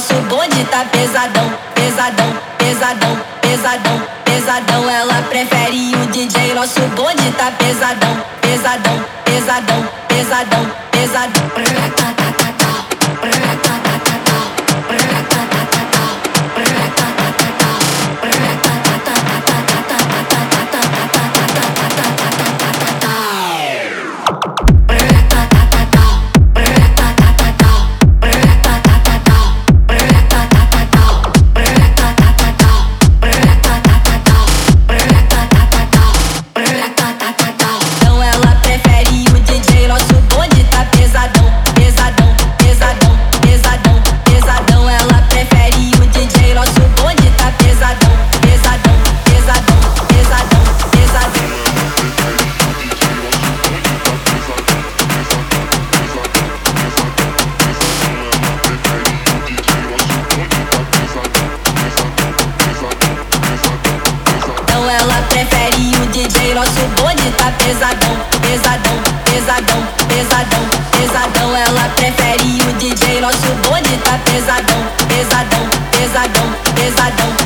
nosso bonde tá pesadão, pesadão, pesadão, pesadão, pesadão. Ela prefere o DJ, nosso bonde tá pesadão, pesadão, pesadão, pesadão, pesadão. Nosso bonde tá pesadão, pesadão, pesadão, pesadão, pesadão. Ela prefere o DJ, nosso bonde tá pesadão, pesadão, pesadão, pesadão.